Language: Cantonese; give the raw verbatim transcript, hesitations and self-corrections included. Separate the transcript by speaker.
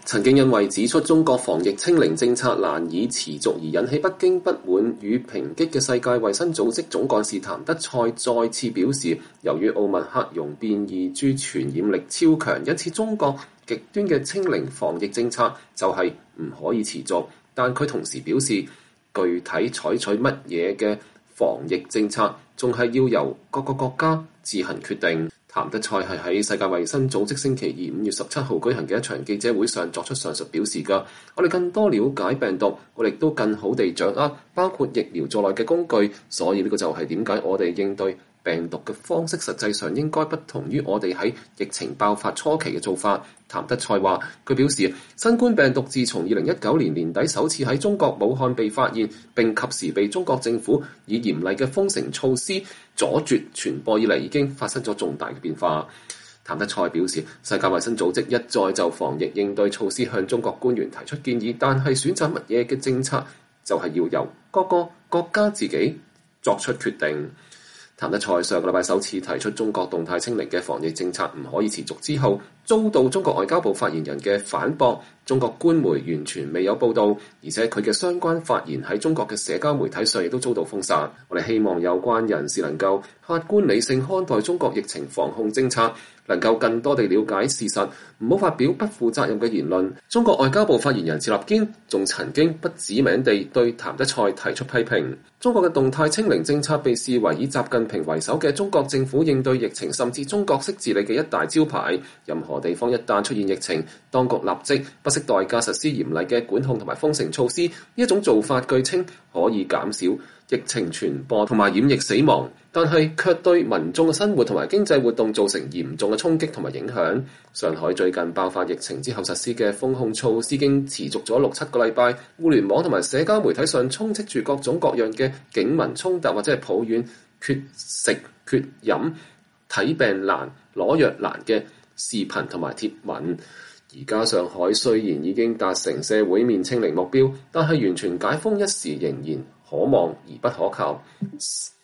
Speaker 1: 曾經因為指出中國防疫清零政策難以持續而引起北京不滿與抨擊嘅世界衛生組織總幹事譚德塞再次表示，由於奧密克戎變異株傳染力超強，因此中國極端嘅清零防疫政策就係唔可以持續。但佢同時表示，具體採取乜嘢嘅防疫政策，仲係要由各個國家自行決定。譚德塞係喺世界衛生組織星期二五月十七號舉行嘅一場記者會上作出上述表示㗎。我哋更多了解病毒，我哋都更好地掌握包括疫苗在內嘅工具，所以呢個就係點解我哋應對病毒嘅方式實際上應該不同於我哋喺疫情爆發初期嘅做法。譚德塞話，佢表示，新冠病毒自從二零一九年年底首次喺中國武漢被發現，並及時被中國政府以嚴厲嘅封城措施阻絕傳播以嚟，已經發生咗重大嘅變化。譚德塞表示，世界衛生組織一再就防疫應對措施向中國官員提出建議，但係選擇乜嘢嘅政策就係要由各個國家自己作出決定。譚德塞上個禮拜首次提出中國動態清零嘅防疫政策唔可以持續之後，遭到中國外交部發言人嘅反駁，中國官媒完全未有報導，而且佢嘅相關發言喺中國嘅社交媒體上亦都遭到封殺。我哋希望有關人士能夠客觀理性看待中國疫情防控政策，能夠更多地了解事實，唔好發表不負責任嘅言論。中國外交部發言人趙立堅仲曾經不指名地對譚德塞提出批評。中國嘅動態清零政策被視為以習近平為首嘅中國政府應對疫情甚至中國式治理嘅一大招牌。任何地方一旦出現疫情，當局立即不惜代價實施嚴厲嘅管控同埋封城措施。呢一種做法據稱可以減少疫情傳播同埋染疫死亡，但係卻對民眾嘅生活同埋經濟活動造成嚴重嘅衝擊同埋影響。上海最近爆發疫情之後實施嘅封控措施已經持續咗六七個禮拜，互聯網同埋社交媒體上充斥住各種各樣嘅警民衝突或者係抱怨缺食缺飲、睇病難、攞藥難嘅視頻同埋貼文。而家上海雖然已經達成社會面清零目標，但係完全解封一事仍然可望而不可求。